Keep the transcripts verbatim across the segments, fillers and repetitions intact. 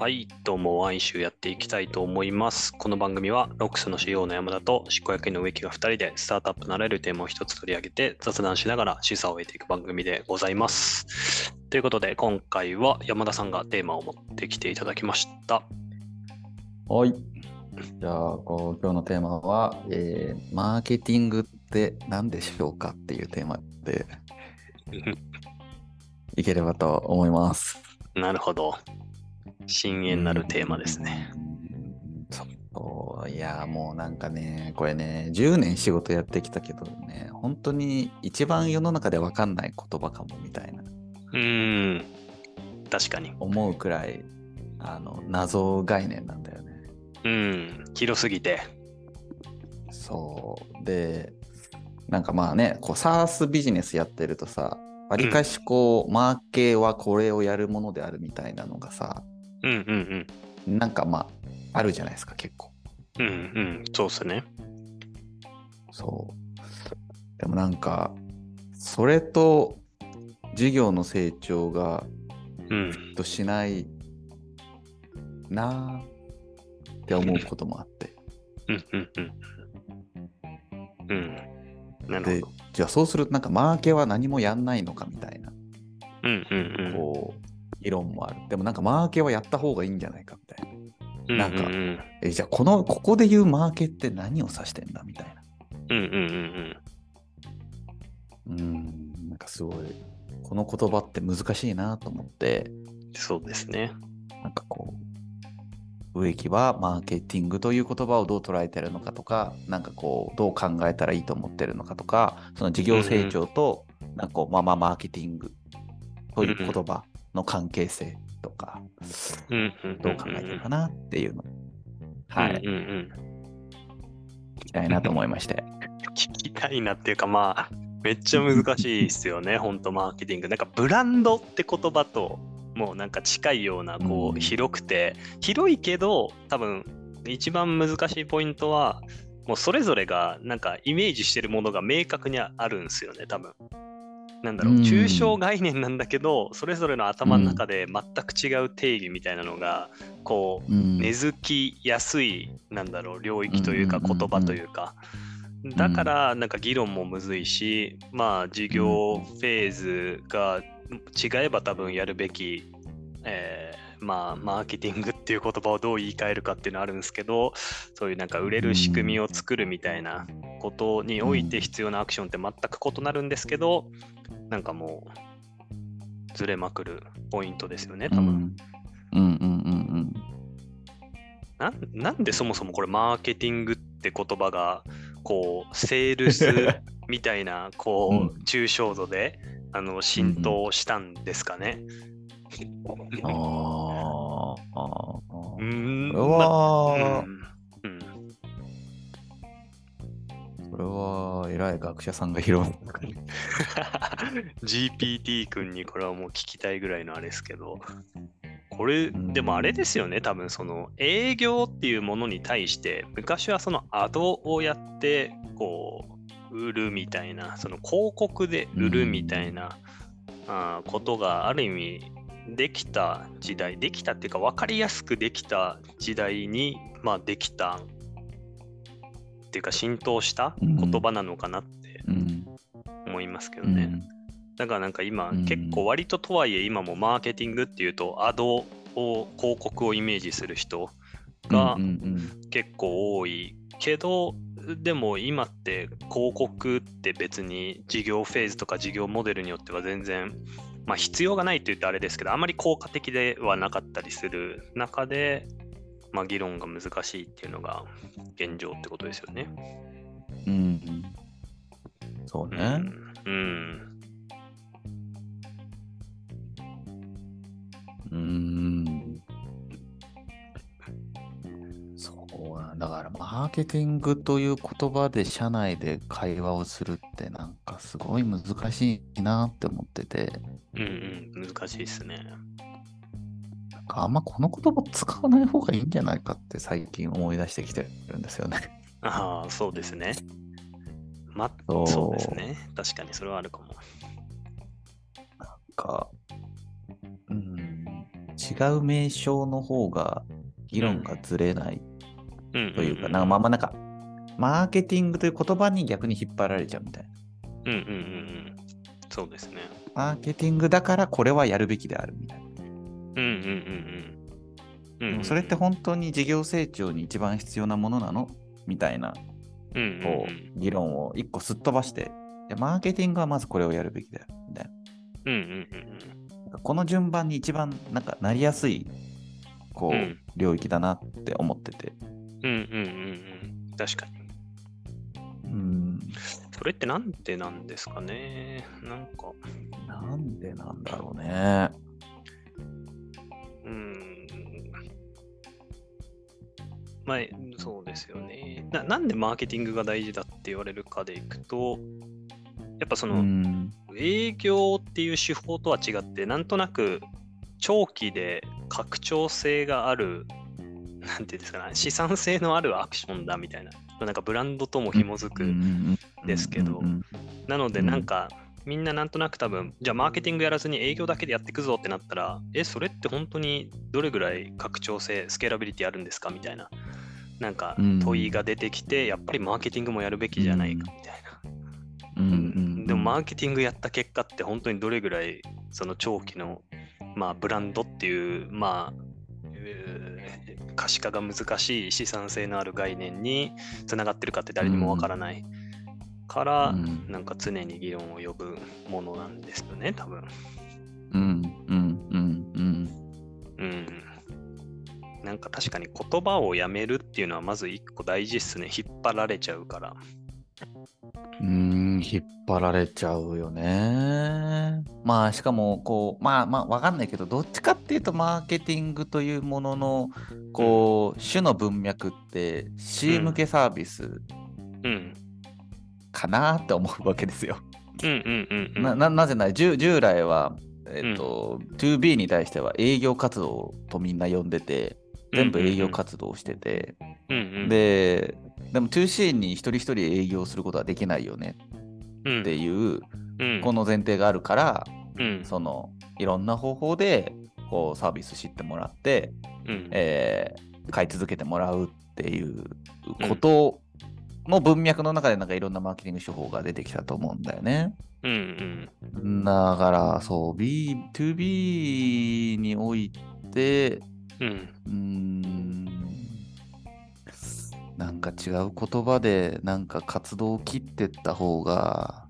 はい、どうも、ワイン集やっていきたいと思います。この番組は、ロックスの シーイーオー の山田と執行役員の植木がふたりで、スタートアップなれるテーマを一つ取り上げて、雑談しながら示唆を得ていく番組でございます。ということで、今回は山田さんがテーマを持ってきていただきました。 はい。じゃあ、こう今日のテーマは、えー、マーケティングって何でしょうかっていうテーマでいければと思います。 なるほど。深淵なるテーマですね。 そう、いや、もうなんかね、これね、じゅうねん仕事やってきたけどね、本当に一番世の中で分かんない言葉かもみたいな。 うーん、確かに。 思うくらい、あの、謎概念なんだよね。 うん、広すぎて。 そう。で、なんかまあね、こう SaaS ビジネスやってるとさ、わりかしこう、うん、マーケはこれをやるものであるみたいなのがさ、 うんうんうん、なんかまあ、あるじゃないですか、結構。 うんうん、そうっすね。 そう。でもなんか、それと事業の成長がフィットしないなーって思うこともあって。 うんうんうん。うん。なるほど。 で、じゃあそうするとなんかマーケは何もやんないのかみたいな、 うんうんうん、 こう議論もある。でもなんかマーケはやった方がいいんじゃないかみたいな。 うんうんうん、 なんかえじゃあこのここで言うマーケって何を指してんだみたいな。 うんうんうんうん。うんなんかすごいこの言葉って難しいなと思って。 そうですね。 なんかこう植木はマーケティングという言葉をどう捉えてるのかとか、なんかこうどう考えたらいいと思ってるのかとか、その事業成長となんかこうまあまあマーケティングという言葉の関係性とか、どう考えてるかなっていうの、はい、 うんうんうん、 聞きたいなと思いまして。 聞きたいなっていうか、まあめっちゃ難しいですよね。本当マーケティングなんかブランドって言葉ともうなんか近いような、こう広くて、うん、広いけど多分一番難しいポイントはもうそれぞれがなんかイメージしてるものが明確にあるんですよね。多分なんだろう、抽象概念なんだけど、それぞれの頭の中で全く違う定義みたいなのがこう根付きやすい、なんだろう、領域というか言葉というか、だからなんか議論もむずいし、まあ事業フェーズが違えば多分やるべき、えー、まあマーケティングっていう言葉をどう言い換えるかっていうのはあるんですけど、そういうなんか売れる仕組みを作るみたいなことにおいて必要なアクションって全く異なるんですけど、なんかもうずれまくるポイントですよね、多分。 うんうんうんうんうんな、なんでそもそもこれマーケティングって言葉がこうセールスみたいなこう抽象度であの浸透したんですかね。 ああ、 うん、 これは、 うん、 それは偉い学者さんが広めたから。 ジーピーティー 君にこれはもう聞きたいぐらいのあれですけど、これでもあれですよね、多分その営業っていうものに対して昔はそのアドをやってこう売るみたいな、その広告で売るみたいなあことがある意味できた時代、できたっていうか分かりやすくできた時代にまあできたっていうか浸透した言葉なのかなって思いますけどね。うんうん、だからなんか今、うん、結構割ととはいえ今もマーケティングっていうとアドを広告をイメージする人が結構多いけど、でも今って広告って別に事業フェーズとか事業モデルによっては全然、まあ、必要がないと言ってあれですけど、あまり効果的ではなかったりする中で、まあ、議論が難しいっていうのが現状ってことですよね。 うん、そうね。うん。うん。うんそうだからマーケティングという言葉で社内で会話をするってなんかすごい難しいなって思ってて。 うんうん、難しいですね。 なんかあんまこの言葉使わない方がいいんじゃないかって最近思い出してきてるんですよね。 ああ、そうですね。ま、そう、そうですね。確かにそれはあるかも。 なんか、うん、 違う名称の方が議論がずれないうんというか、 うんうんなんかまあまあなんか、マーケティングという言葉に逆に引っ張られちゃうみたいな。 うんうんうんうん。そうですね。 マーケティングだからこれはやるべきであるみたいな。 うんうんうんうん。 でもそれって本当に事業成長に一番必要なものなのみたいな、 うんうんうん、 こう、議論を一個すっ飛ばして、いやマーケティングはまずこれをやるべきだよみたいな。 うんうんうんうん、 この順番に一番なんかなりやすいこう、うん、領域だなって思ってて。 うんうんうんうん。確かに。 うん。 それってなんでなんですかね。なんか。 なんでなんだろうね。 うん。まあ、そうですよねな。なんでマーケティングが大事だって言われるかでいくと、やっぱその、うん、営業っていう手法とは違って、なんとなく長期で拡張性がある、なんていうんですかね、資産性のあるアクションだみたいな、なんかブランドとも紐づくんですけど、なのでなんかみんななんとなく多分、じゃあマーケティングやらずに営業だけでやっていくぞってなったら、え、それって本当にどれぐらい拡張性、スケーラビリティあるんですかみたいな、なんか問いが出てきて、やっぱりマーケティングもやるべきじゃないかみたいな。うん、でもマーケティングやった結果って本当にどれぐらいその長期の、まあ、ブランドっていうまあ、えー、可視化が難しい資産性のある概念につながってるかって誰にもわからないから、うん、なんか常に議論を呼ぶものなんですよね多分。 うんうんうんうんうん。なんか確かに言葉をやめるっていうのはまず一個大事っすね。引っ張られちゃうから。 うーん、引っ張られちゃうよね。まあしかもこうまあまあわかんないけど、どっちかっていうとマーケティングというもののこう、うん、種の文脈って C 向けサービスかなって思うわけですよ。な, な, なぜなら従来は、えーとうん、ツービー に対しては営業活動とみんな呼んでて、全部営業活動をしてて、うんうん、ででも ツーシー に一人一人営業することはできないよねっていう、うん、この前提があるから、うん、そのいろんな方法でこうサービス知ってもらって、うんえー、買い続けてもらうっていうことの文脈の中でなんかいろんなマーケティング手法が出てきたと思うんだよね。うんうん、だからそう B、ツービー において、うん、うーんなんか違う言葉でなんか活動を切ってった方が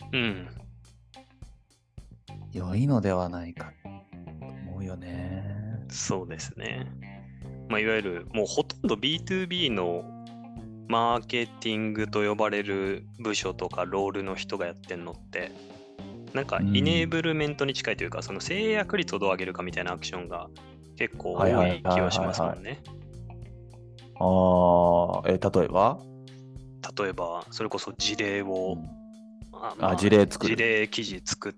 良いのではないかと思うよね。 そうですね。まあ、いわゆるもうほとんど ビーツービー のマーケティングと呼ばれる部署とかロールの人がやってんのってなんかイネーブルメントに近いというか、うん、その制約率をどう上げるかみたいなアクションが結構多い気はしますもんね。 ああ、えー、例えば例えばそれこそ事例を、うんあまあ、あ事例作る事例記事作って、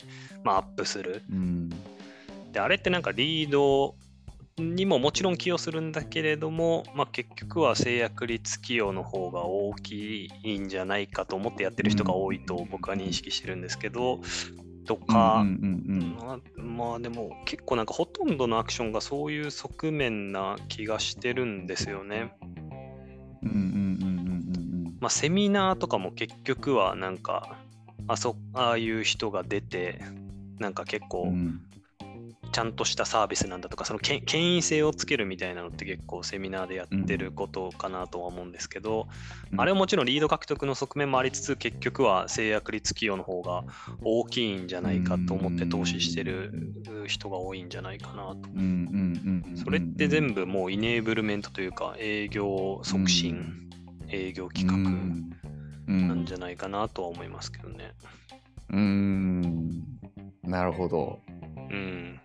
まあ、アップする、うん、であれってなんかリードにももちろん寄与するんだけれども、まあ、結局は制約率寄与の方が大きいんじゃないかと思ってやってる人が多いと僕は認識してるんですけど、とか、まあでも結構なんかほとんどのアクションがそういう側面な気がしてるんですよね。まあセミナーとかも結局はなんかあそああいう人が出てなんか結構、うんちゃんとしたサービスなんだとかその権威性をつけるみたいなのって結構セミナーでやってることかなとは思うんですけど、うん、あれはもちろんリード獲得の側面もありつつ結局は制約率寄与の方が大きいんじゃないかと思って投資してる人が多いんじゃないかなと。それって全部もうイネーブルメントというか営業促進、うん、営業企画なんじゃないかなとは思いますけどね。 うーんなるほど。 うん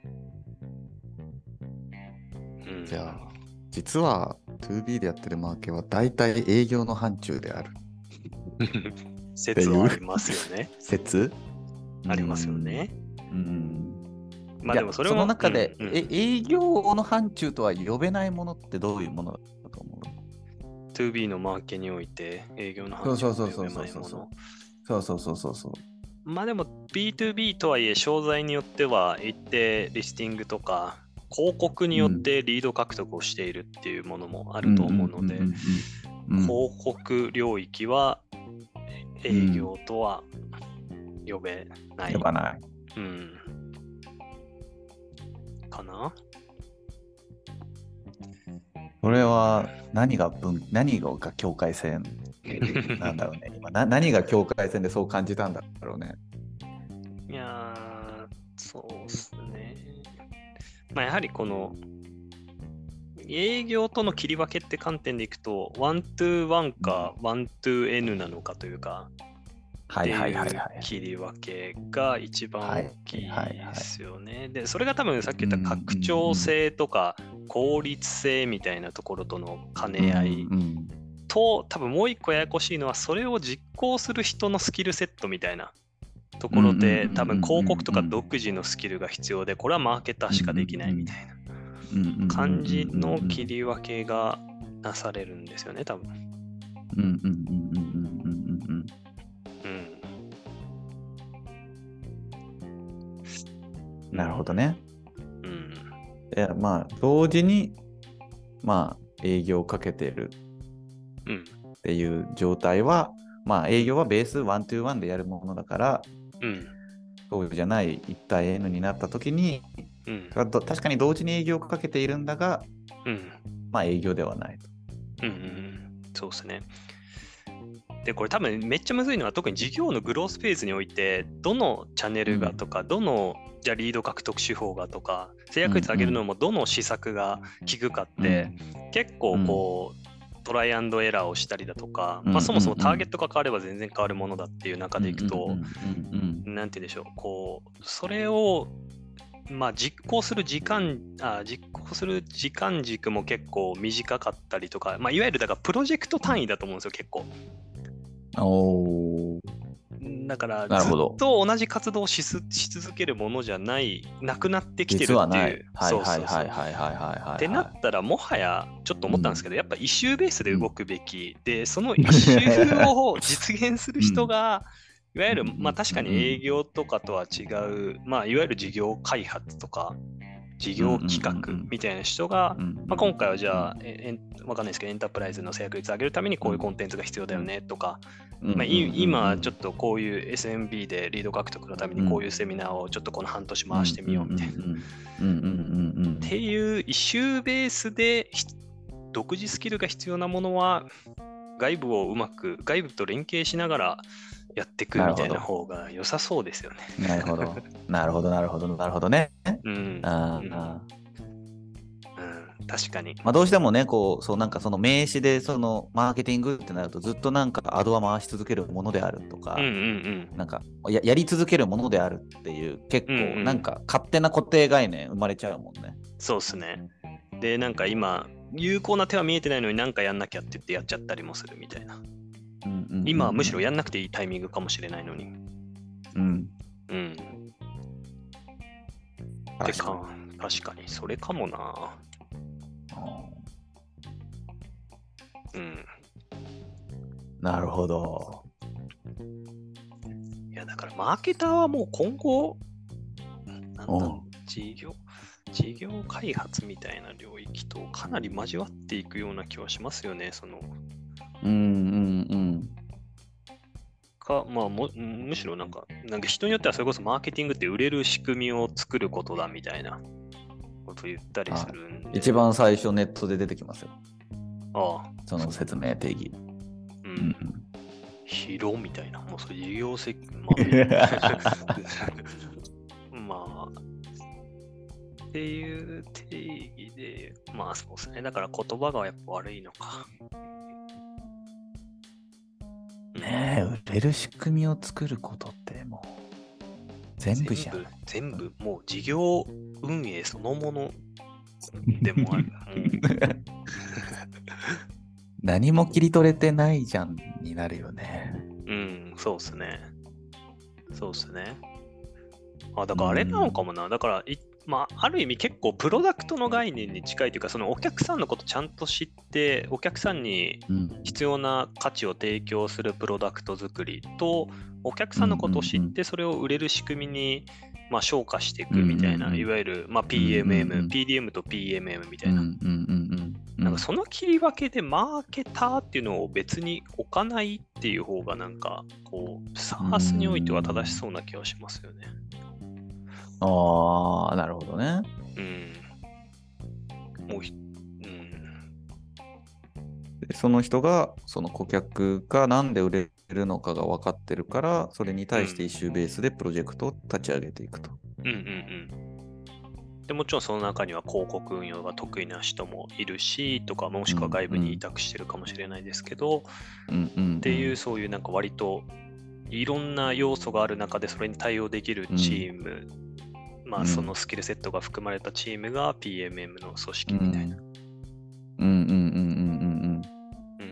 うん、じゃあ実は ツービー でやってるマーケは大体営業の範疇である説はありますよね。 説ありますよね。うん、うんまあでもそれはその中で、うんうん、え営業の範疇とは呼べないものってどういうものだと思う？ ツービー のマーケにおいて営業の範疇と呼べないもの。 そうそうそうそうそう。 まあでも ビーツービー とはいえ商材によっては一定リスティングとか広告によってリード獲得をしているっていうものもあると思うので、広告領域は営業とは呼べない。 呼ばない。 うん。かな。 これは何が分何が境界線なんだろうね。今な何が境界線でそう感じたんだろうね。 いやー、そうっすね。まあやはりこの営業との切り分けって観点でいくと、ワントゥーワンかワントゥーエヌなのかというか、 はいはいはいはい。 切り分けが一番大きいですよね。で、それが多分さっき言った拡張性とか効率性みたいなところとの兼ね合いと、多分もう一個ややこしいのは、それを実行する人のスキルセットみたいなところで、多分広告とか独自のスキルが必要で、これはマーケターしかできないみたいな感じの切り分けがなされるんですよね、多分。 うんうんうんうんうんうんうん。なるほどね。 うん。 いや、まあ、同時に、まあ、営業をかけてるっていう状態は、うん、まあ、営業はベースワントゥーワンでやるものだから、 うん、 そうじゃないいち対 N になったときに、うん、確かに同時に営業をかけているんだが、うん、まあ、営業ではないと。 うんうん、そうですね。で、これ多分めっちゃむずいのは、特に事業のグロースフェーズにおいて、どのチャンネルがとか、うん、どのじゃあリード獲得手法がとか、制約率上げるのもどの施策が効くかって、うん、結構こう、うん、トライアンドエラーをしたりだとか、うん、まあ、そもそもターゲットが変われば全然変わるものだっていう中でいくと、なんて言うんでしょう、こう、それをまあ実行する時間あ実行する時間軸も結構短かったりとか、まあ、いわゆるだからプロジェクト単位だと思うんですよ、結構。 おだからずっと同じ活動を し, すし続けるものじゃないなくなってきてるっていう。 実はない。はいはいはいはいはいはい。 ってなったらもはやちょっと思ったんですけど、うん、やっぱイシューベースで動くべき、うん、でそのイシューを実現する人が、うん、いわゆるまあ確かに営業とかとは違う、まあいわゆる事業開発とか事業企画みたいな人が、まあ、今回はじゃあ、えわかんないですけどエンタープライズの制約率を上げるためにこういうコンテンツが必要だよねとか、まあ、今ちょっとこういう エスエムビー でリード獲得のためにこういうセミナーをちょっとこの半年回してみようみたいなっていうイシューベースで独自スキルが必要なものは外部をうまく外部と連携しながらやっていくみたいな方が良さそうですよね。 なるほど。なるほど、なるほど、なるほどね。 うん。 あうん、うん、確かに。 まあどうしてもね、こう、そうなんかその名詞でそのマーケティングってなるとずっとなんかアドは回し続けるものであるとか、 うんうんうん、 なんか や, やり続けるものであるっていう結構なんか勝手な固定概念生まれちゃうもんね。うんうん、 そうですね。で、なんか今、有効な手は見えてないのになんかやんなきゃって言ってやっちゃったりもするみたいな。今はむしろやんなくていいタイミングかもしれないのに。 うん。 うん。確かに。確かに、それかもな。うん。 なるほど。 いや、だからマーケターはもう今後、なんだろう、事業、事業開発みたいな領域とかなり交わっていくような気はしますよね、その。 うんうんうん。 かまあ、もむしろなんか、なんか人によってはそれこそマーケティングって売れる仕組みを作ることだみたいなこと言ったりするんで。 一番最初ネットで出てきますよ。 ああ。 その説明定義。 うん。うん、広みたいな。もうそれ事業責任。まあ、まあ、っていう定義で、まあそうですね。だから言葉がやっぱ悪いのか。 ねえ、売れる仕組みを作ることってもう全部じゃん。 全部、全部もう事業運営そのものでもある。 何も切り取れてないじゃんになるよね。 うん、そうっすね。そうっすね。あ、だからあれなのかもな。だからい、まあ、ある意味結構プロダクトの概念に近いというか、そのお客さんのことちゃんと知って、お客さんに必要な価値を提供するプロダクト作りと、お客さんのことを知って、それを売れる仕組みにまあ、消化していくみたいな、 うんうんうん、 いわゆる、まあ、ピーエムエム、 うんうんうん、 ピーディーエム と ピーエムエム みたいな。 うんうんうんうん、 なんかその切り分けでマーケターっていうのを別に置かないっていう方がなんかこう SaaS においては正しそうな気はしますよね。 ああ、なるほどね。 うん。もうひ、うん。 でその人が、その顧客がなんで売れるのかが分かってるから、それに対してイシューベースでプロジェクトを立ち上げていくと。 うんうんうん。でもちろんその中には広告運用が得意な人もいるしとか、もしくは外部に委託してるかもしれないですけど、 うんうんうん、 っていうそういうなんか割といろんな要素がある中でそれに対応できるチーム、うん、まあそのスキルセットが含まれたチームが ピーエムエム の組織みたいな。 うんうんうんうんうんうんうん。うん。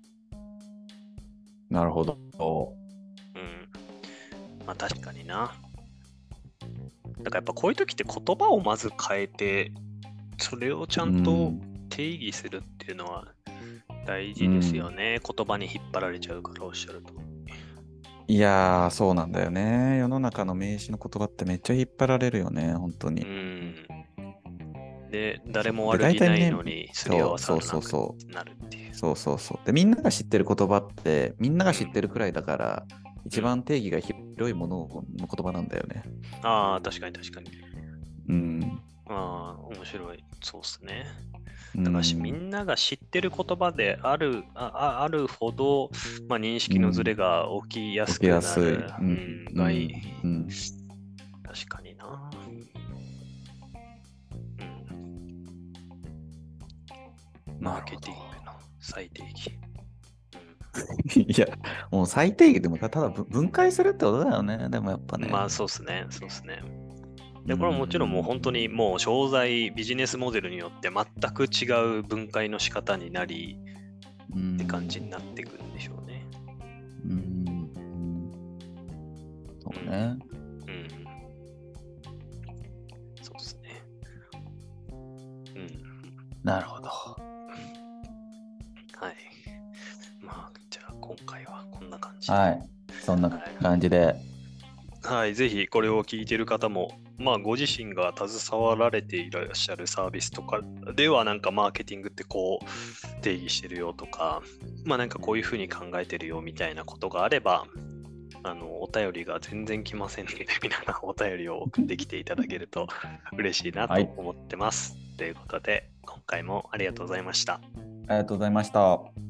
なるほど。 うん。まあ確かにな。だからやっぱこういう時って言葉をまず変えて、それをちゃんと定義するっていうのは大事ですよね。うん、言葉に引っ張られちゃうからおっしゃると。 いやー、そうなんだよね。世の中の名詞の言葉ってめっちゃ引っ張られるよね、本当に。 うん。で、誰も悪気ないのにすり合わさらなくなるっていう。 そうそうそう。で、みんなが知ってる言葉って、みんなが知ってるくらいだから、うん、一番定義が広いものの言葉なんだよね。 ああ、確かに確かに。 うん。 ああ、面白い。そうっすね。だからし、うん、みんなが知ってる言葉である、あ, あるほど、まあ、認識のズレが起きやすくなる。 うん、うん、がいい、うん。 確かにな。うん。マーケティングの最定義。 うん、いや、もう最低限でもただ分解するってことだよね。でもやっぱね。 まあそうっすね。そうっすね。で、これはもちろんもう本当にもう商材、ビジネスモデルによって全く違う分解の仕方になり、って感じになってくるんでしょうね。 うん。そうね。 うん。そうですね。うん。 なるほど。 はい。まあ、じゃあ今回はこんな感じで。 はい。そんな感じで。 はい、ぜひこれを聞いている方も、まあ、ご自身が携わられていらっしゃるサービスとかでは、なんかマーケティングってこう定義してるよとか、まあなんかこういうふうに考えてるよみたいなことがあれば、あの、お便りが全然来ませんので、皆さんお便りを送ってきていただけると嬉しいなと思ってます。はい、ということで、今回もありがとうございました。 ありがとうございました。